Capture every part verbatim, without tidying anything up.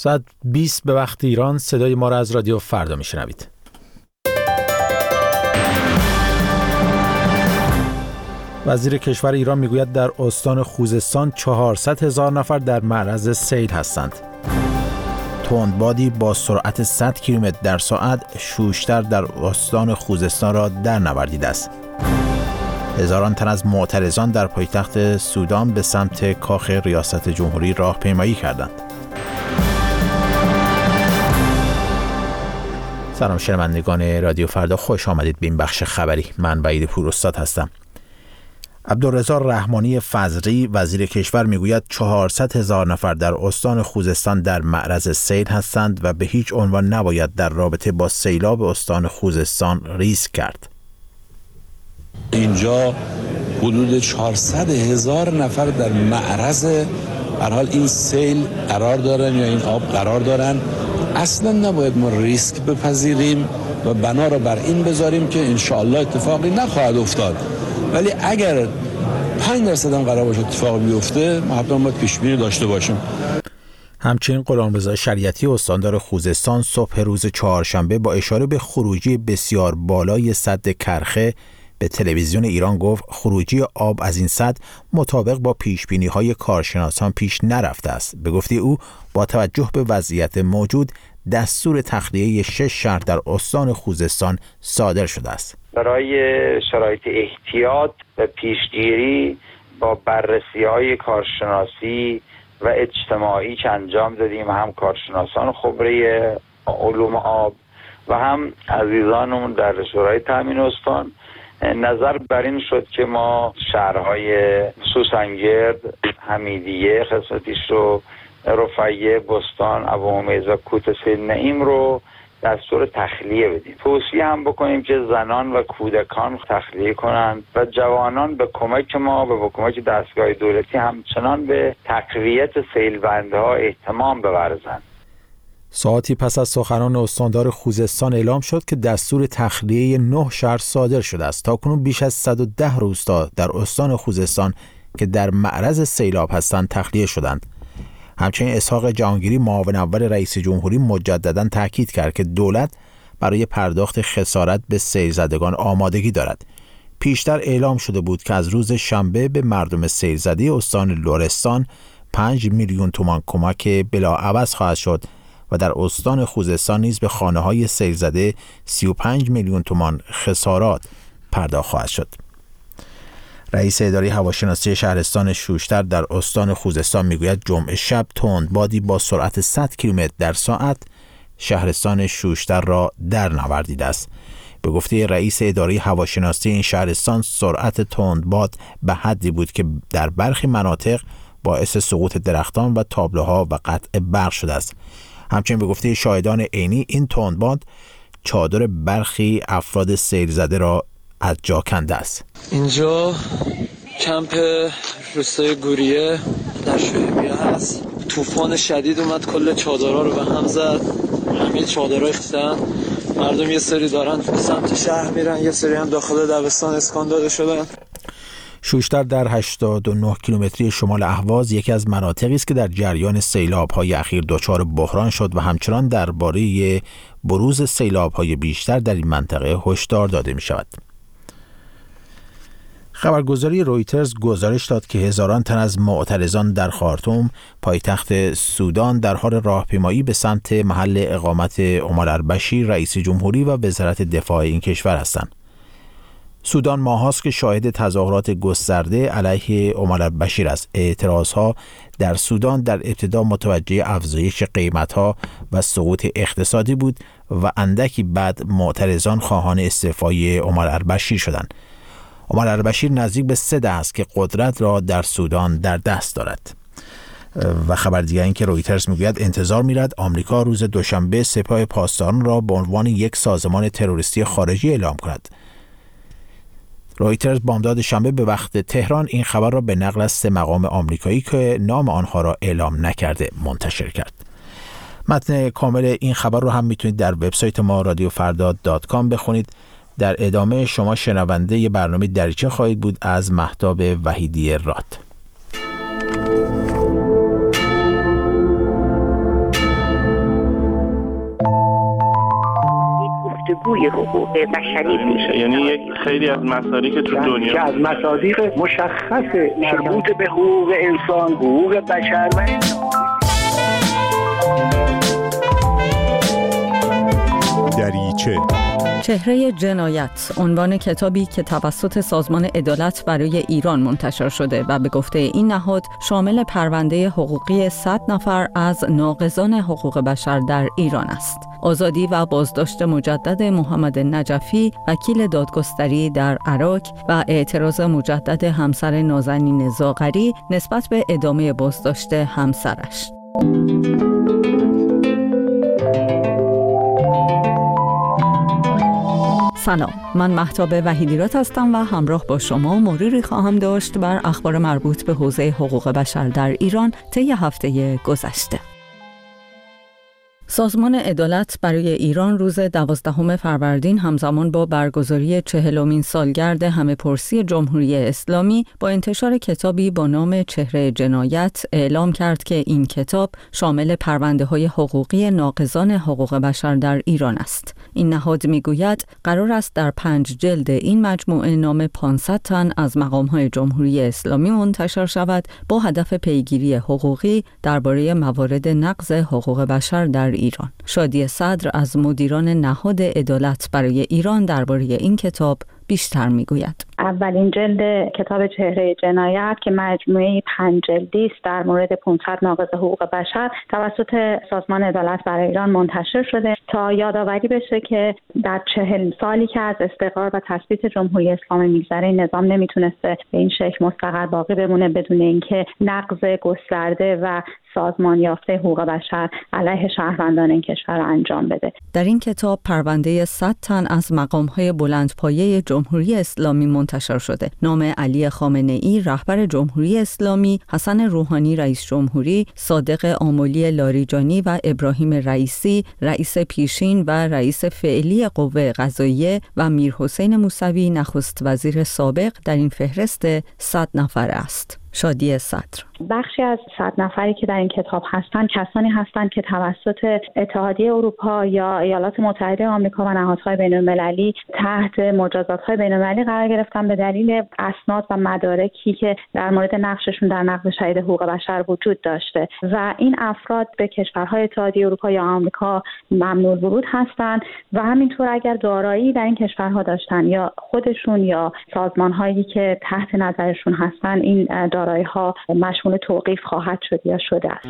ساعت بیست به وقت ایران. صدای ما را از رادیو فردا میشنوید. وزیر کشور ایران میگوید در استان خوزستان چهارصد هزار نفر در معرض سیل هستند. تندبادی با سرعت صد کیلومتر در ساعت شوشتر در استان خوزستان را در نوردیده است. هزاران تن از معترضان در پایتخت سودان به سمت کاخ ریاست جمهوری راهپیمایی کردند. سلام شنوندگان رادیو فردا، خوش آمدید به این بخش خبری. من وحید پوراستاد هستم. عبدالرضا رحمانی فضلی وزیر کشور میگوید چهارصد هزار نفر در استان خوزستان در معرض سیل هستند و به هیچ عنوان نباید در رابطه با سیلاب استان خوزستان ریسک کرد. اینجا حدود چهارصد هزار نفر در معرض هر حال این سیل قرار دارن یا این آب قرار دارن. اصلا نباید ما ریسک بپذیریم و بنا را بر این بذاریم که انشاءالله اتفاقی نخواهد افتاد، ولی اگر پنج درصد هم قرار باشه اتفاق بیفته ما حتما باید پیش‌بینی داشته باشیم. همچنین غلامرضا شریعتی استاندار خوزستان صبح روز چهارشنبه با اشاره به خروجی بسیار بالای سد کرخه به تلویزیون ایران گفت خروجی آب از این سد مطابق با پیشبینی‌های کارشناسان پیش نرفته است. به گفته او با توجه به وضعیت موجود دستور تخلیه شش شهر در استان خوزستان صادر شده است. برای شرایط احتیاط و پیشگیری با بررسی‌های کارشناسی و اجتماعی که انجام دادیم، هم کارشناسان خبره علوم آب و هم عزیزانمون در شورای تامین استان، نظر بر این شد که ما شهرهای سوسنگرد، حمیدیه، خصمتیشو، رفیه، بستان، ابوهمیز و کوتسه نعیم رو دستور تخلیه بدیم. توصیه هم بکنیم که زنان و کودکان تخلیه کنند و جوانان به کمک ما و به کمک دستگاه دولتی همچنان به تقویت سیلبندها اهتمام بورزند. ساعتی پس از سخنان استاندار خوزستان اعلام شد که دستور تخلیه نه شهر صادر شده است. تاکنون بیش از صد و ده روستا در استان خوزستان که در معرض سیلاب هستند تخلیه شدند. همچنین اسحاق جهانگیری معاون اول رئیس جمهوری مجددا تاکید کرد که دولت برای پرداخت خسارت به سیل زدگان آمادگی دارد. پیشتر اعلام شده بود که از روز شنبه به مردم سیل زده استان لرستان پنج میلیون تومان کمک بلاعوض خواهد شد و در استان خوزستان نیز به خانه‌های سیل زده سی و پنج میلیون تومان خسارات پرداخت خواهد شد. رئیس اداره هواشناسی شهرستان شوشتر در استان خوزستان میگوید جمعه شب تندبادی با سرعت صد کیلومتر در ساعت شهرستان شوشتر را در نوردیده است. به گفته رئیس اداره هواشناسی این شهرستان سرعت تندباد به حدی بود که در برخی مناطق باعث سقوط درختان و تابلوها و قطع برق شده است. همچنین به گفته شاهدان عینی این تندباد چادر برخی افراد سیل زده را از جا کنده است. اینجا کمپ روستای گوریه در شویبیه هست. طوفان شدید اومد کل چادرها رو به هم زد، همه چادرها ریختن. مردم یه سری دارن سمت شهر میرن، یه سری هم داخل دبستان اسکان داده شدن. شوشتر در هشتاد و نه کیلومتری شمال اهواز یکی از مناطقی است که در جریان سیلاب‌های اخیر دچار بحران شد و همچنان درباره بروز سیلاب‌های بیشتر در این منطقه هشدار داده می‌شود. خبرگزاری رویترز گزارش داد که هزاران تن از معترضان در خارتوم پایتخت سودان در حال راهپیمایی به سمت محل اقامت عمر البشیر رئیس جمهوری و وزارت دفاع این کشور هستند. سودان ماهاست که شاهد تظاهرات گسترده علیه عمر البشیر است. اعتراضها در سودان در ابتدا متوجه افزایش قیمتها و سقوط اقتصادی بود و اندکی بعد معترضان خواهان استعفای عمر البشیر شدند. عمر البشیر نزدیک به سه دهه است که قدرت را در سودان در دست دارد. و خبر دیگر این که رویترز میگوید انتظار میرد آمریکا روز دوشنبه سپاه پاسداران را به عنوان یک سازمان تروریستی خارجی اعلام کند. رویترز بامداد شنبه به وقت تهران این خبر را به نقل از سه مقام آمریکایی که نام آنها را اعلام نکرده منتشر کرد. متن کامل این خبر رو هم میتونید در وبسایت ما رادیو فردا دات کام بخونید. در ادامه شما شنونده ی برنامه دریچه خواهید بود از مهتاب وحیدی راد. الگوی حقوق بشری میشه. یعنی یک خیلی از مسائلی که تو دنیا که از مصادیق مشخص مربوط به حقوق انسان، حقوق بشر و دریچه چهره جنایت، عنوان کتابی که توسط سازمان عدالت برای ایران منتشر شده و به گفته این نهاد شامل پرونده حقوقی صد نفر از ناقضان حقوق بشر در ایران است. آزادی و بازداشت مجدد محمد نجفی، وکیل دادگستری در عراق، و اعتراض مجدد همسر نازنین زاغری نسبت به ادامه بازداشت همسرش. سلام، من مهتاب وحیدیرات هستم و همراه با شما مروری خواهم داشت بر اخبار مربوط به حوزه حقوق بشر در ایران طی هفته گذشته. سازمان عدالت برای ایران روز دوازدهم فروردین همزمان با برگزاری چهلمین سالگرد همه‌پرسی جمهوری اسلامی با انتشار کتابی با نام چهره جنایت اعلام کرد که این کتاب شامل پرونده‌های حقوقی ناقضان حقوق بشر در ایران است. این نهاد میگوید قرار است در پنج جلد این مجموعه نام پانصد تن از مقام‌های جمهوری اسلامی منتشر شود با هدف پیگیری حقوقی درباره موارد نقض حقوق بشر در ایران. شادی صدر از مدیران نهاد عدالت برای ایران درباره این کتاب بیشتر میگوید. اولین جلد کتاب چهره جنایت که مجموعه پنج جلدی است در مورد پانصد ناقض حقوق بشر توسط سازمان عدالت برای ایران منتشر شده تا یادآوری بشه که در چهل سالی که از استقرار و تثبیت جمهوری اسلامی میگذره این نظام نمیتونسته به این شکل مستقر باقی بمونه بدون اینکه نقض گسترده و سازمان یافته حقوق بشر علیه شهروندان این کشور انجام بده. در این کتاب پرونده صد تن از مقام‌های بلندپایه جمهوری اسلامی منتشر شده. نام علی خامنه‌ای رهبر جمهوری اسلامی، حسن روحانی رئیس جمهوری، صادق آملی لاریجانی و ابراهیم رئیسی رئیس پیشین و رئیس فعلی قوه قضاییه و میرحسین موسوی نخست وزیر سابق در این فهرست صد نفر است. شادی صدر: بخشی از صد نفری که در این کتاب هستند کسانی هستند که توسط اتحادیه اروپا یا ایالات متحده آمریکا و نهادهای بین‌المللی تحت مجازات‌های بین‌المللی قرار گرفتن به دلیل اسناد و مدارکی که در مورد نقششون در نقض شدید حقوق بشر وجود داشته و این افراد به کشورهای اتحادیه اروپا یا آمریکا ممنوع الورود هستند و همینطور اگر دارایی در این کشورها داشتن یا خودشون یا سازمان‌هایی که تحت نظرشون هستن این دارایی‌ها مشمول توقیف خواهد شد یا شده است.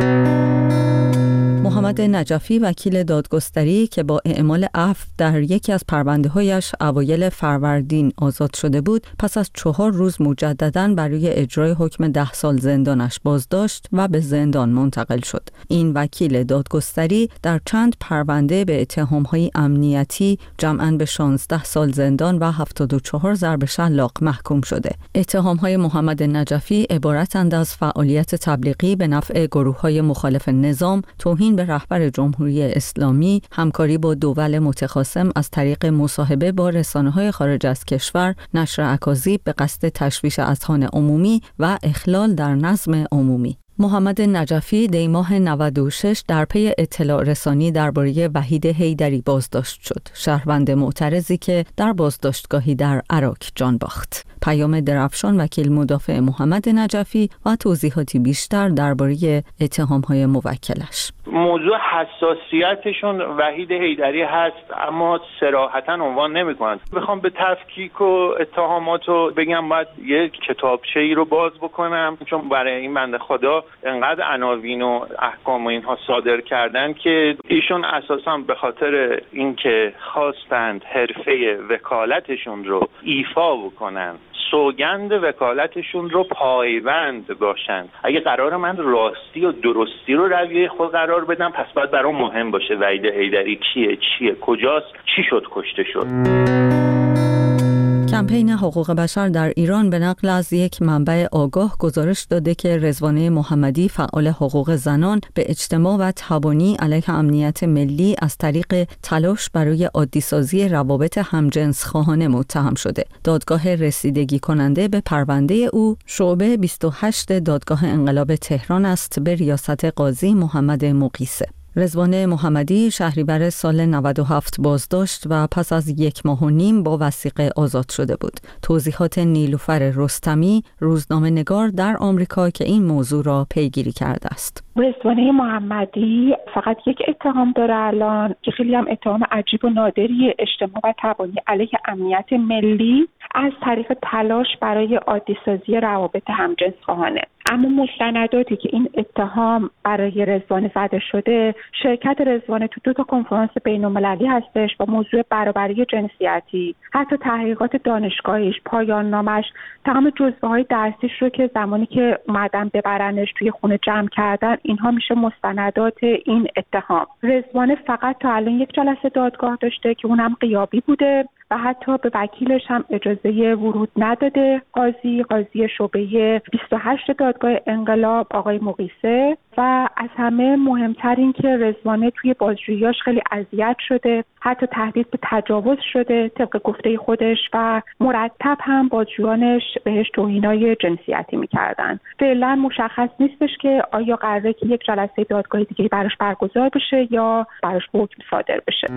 محمد نجفی، وکیل دادگستری که با اعمال عفو در یکی از پرونده‌هایش اوایل فروردین آزاد شده بود، پس از چهار روز مجدداً برای اجرای حکم ده سال زندانش بازداشت و به زندان منتقل شد. این وکیل دادگستری در چند پرونده به اتهام‌های امنیتی جمعاً به شانزده سال زندان و هفتاد و چهار ضرب شلاق محکوم شده. اتهام‌های محمد نجفی عبارتند از فعالیت تبلیغی به نفع گروه‌های مخالف نظام، توهین به رهبر جمهوری اسلامی، همکاری با دول متخاصم از طریق مصاحبه با رسانه‌های خارج از کشور، نشر اکاذیب به قصد تشویش اذهان عمومی و اخلال در نظم عمومی. محمد نجفی دی ماه نود و شش در پی اطلاع رسانی درباره وحید حیدری بازداشت شد، شهروند معترضی که در بازداشتگاهی در عراق جان باخت. پیام درفشان، وکیل مدافع محمد نجفی، و توضیحاتی بیشتر درباره اتهام‌های موکلش. موضوع حساسیتشون وحید حیدری هست اما صراحتاً عنوان نمی‌کنند. بخوام به تفکیک و اتهاماتو بگم باید یک کتابچه‌ای رو باز بکنم، چون برای این بنده خدا انقدر عناوین و احکام و اینها صادر کردن که ایشون اساساً به خاطر اینکه خواستند حرفه وکالتشون رو ایفا بکنن، سوگند وکالتشون رو پایبند باشن. اگه قرار من راستی و درستی رو رویه خود قرار بدم، پس باید برام مهم باشه وحید حیدری کیه، چیه، کجاست، چی شد کشته شد. کمپین حقوق بشر در ایران به نقل از یک منبع آگاه گزارش داده که رضوانه محمدی، فعال حقوق زنان، به اجتماع و تبانی علیه امنیت ملی از طریق تلاش برای عادی‌سازی روابط همجنس خواهانه متهم شده. دادگاه رسیدگی کننده به پرونده او شعبه بیست و هشت دادگاه انقلاب تهران است به ریاست قاضی محمد مقیسه. رضوان محمدی شهریور سال نود و هفت بازداشت و پس از یک ماه و نیم با وثیقه آزاد شده بود. توضیحات نیلوفر رستمی، روزنامه‌نگار در آمریکا که این موضوع را پیگیری کرده است. رضوان محمدی فقط یک اتهام داره الان که خیلی هم اتهام عجیب و نادری اجتماع و تبانی علیه امنیت ملی از طریق تلاش برای عادی‌سازی روابط همجنس‌خواهانه. اما مستنداتی که این اتهام برای رضوان زده شده، شرکت رضوان تو دو تا کنفرانس بین‌المللی هستش با موضوع برابری جنسیتی، حتی تحقیقات دانشگاهیش، پایان نامش، تمام جزوه‌های درسیش رو که زمانی که اومدن ببرنش توی خونه جمع کردن، اینها میشه مستندات این اتهام. رضوان فقط تا الان یک جلسه دادگاه داشته که اونم غیابی بوده و حتی به وکیلش هم اجازه ورود نداده. قاضی قاضی شعبه بیست و هشت دادگاه انقلاب آقای مقیسه. و از همه مهمتر این که رضوان توی بازجوییاش خیلی اذیت شده، حتی تهدید به تجاوز شده طبق گفته خودش و مرتب هم بازجویانش بهش توهینای جنسیتی میکردن. فعلا مشخص نیستش که آیا قراره که یک جلسه دادگاه دیگه براش برگزار بشه یا براش حکم صادر بشه.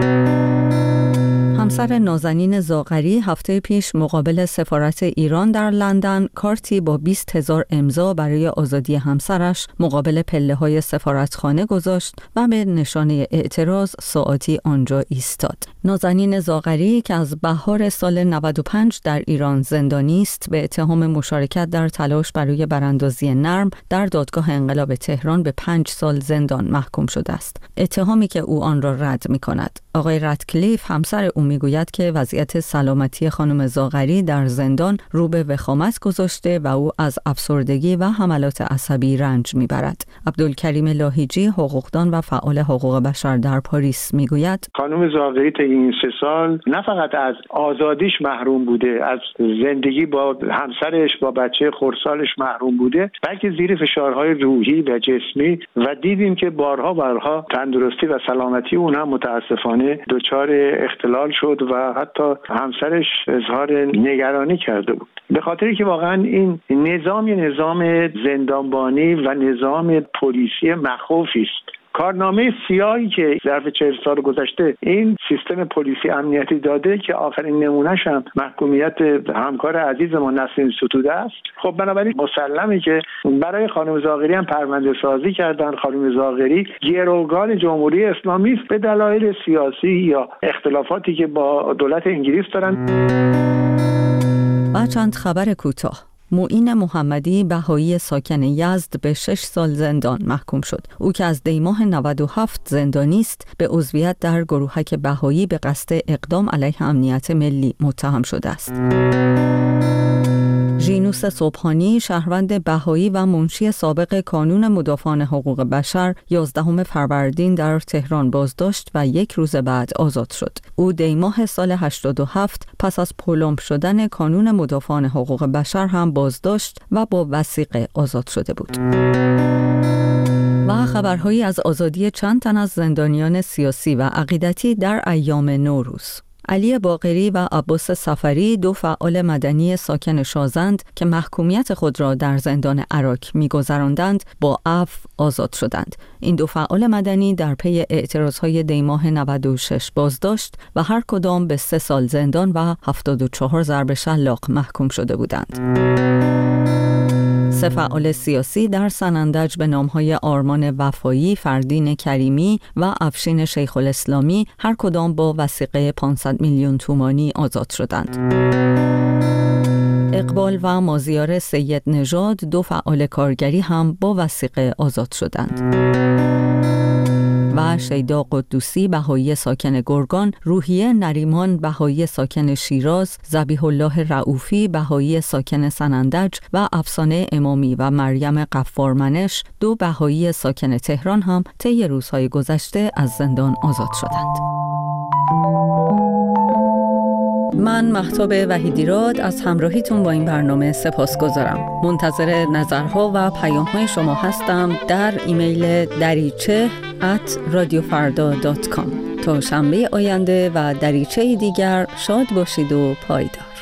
همسر نازنین زاغری هفته پیش مقابل سفارت ایران در لندن کارتی با بیست هزار امضا برای آزادی همسرش مقابل پله‌های سفارتخانه گذاشت و به نشانه اعتراض ساعتی آنجا ایستاد. نازنین زاغری که از بهار سال نود و پنج در ایران زندانی است، به اتهام مشارکت در تلاش برای براندازی نرم در دادگاه انقلاب تهران به پنج سال زندان محکوم شده است. اتهامی که او آن را رد می‌کند. آقای رتکلیف همسر او میگوید که وضعیت سلامتی خانم زاغری در زندان رو به وخامت گذاشته و او از افسردگی و حملات عصبی رنج میبرد. عبدالکریم لاهیجی، حقوقدان و فعال حقوق بشر در پاریس میگوید خانم زاغری تا این سه سال نه فقط از آزادیش محروم بوده، از زندگی با همسرش با بچه خردسالش محروم بوده، بلکه زیر فشارهای روحی و جسمی و دیدیم که بارها بارها تندرستی و سلامتی اون هم متاسفانه دچار اختلال شد و حتی همسرش اظهار نگرانی کرده بود. به خاطری که واقعا این نظام نظام زندانبانی و نظام پلیسی مخوفی است. کارنامه سیاهی که ظرف چهل سال گذشته این سیستم پلیسی امنیتی داده که آخرین نمونهش هم محکومیت همکار عزیزمون نسرین ستوده است. خب بنابراین مسلمه که برای خانم زاغری هم پرونده سازی کردن. خانم زاغری گروگان جمهوری اسلامی است به دلایل سیاسی یا اختلافاتی که با دولت انگلیس دارن. و چند خبر کوتاه. معین محمدی بهایی ساکن یزد به شش سال زندان محکوم شد. او که از دی ماه نود و هفت زندانی است، به عضویت در گروهک بهایی به قصد اقدام علیه امنیت ملی متهم شده است. ژینوس صبحانی، شهروند بهایی و منشی سابق کانون مدافعان حقوق بشر، یازدهم فروردین در تهران بازداشت و یک روز بعد آزاد شد. او دی ماه سال هشتاد و هفت پس از پلمپ شدن کانون مدافعان حقوق بشر هم بازداشت و با وثیقه آزاد شده بود. و خبرهایی از آزادی چند تن از زندانیان سیاسی و عقیدتی در ایام نوروز. علی باقری و عباس سفری، دو فعال مدنی ساکن شازند که محکومیت خود را در زندان عراق می‌گذراندند، با عفو آزاد شدند. این دو فعال مدنی در پی اعتراضهای دی ماه نود و شش بازداشت و هر کدام به سه سال زندان و هفتاد و چهار ضرب شلاق محکوم شده بودند. سه فعال سیاسی در سنندج به نامهای آرمان وفایی، فردین کریمی و افشین شیخ الاسلامی هر کدام با وثیقه پانصد میلیون تومانی آزاد شدند. اقبال و مازیار سید نژاد، دو فعال کارگری هم با وثیقه آزاد شدند. و شیدا قدوسی، بهایی ساکن گرگان، روحیه نریمان، بهایی ساکن شیراز، ذبیح الله رؤوفی، بهایی ساکن سنندج و افسانه امامی و مریم غفارمنش، دو بهایی ساکن تهران هم طی روزهای گذشته از زندان آزاد شدند. من مهتاب وحیدیراد از همراهیتون با این برنامه سپاسگزارم. منتظر نظرها و پیام‌های شما هستم در ایمیل دریچه ات رادیو فردا دات کام. تا شنبه آینده و دریچه دیگر شاد باشید و پایدار.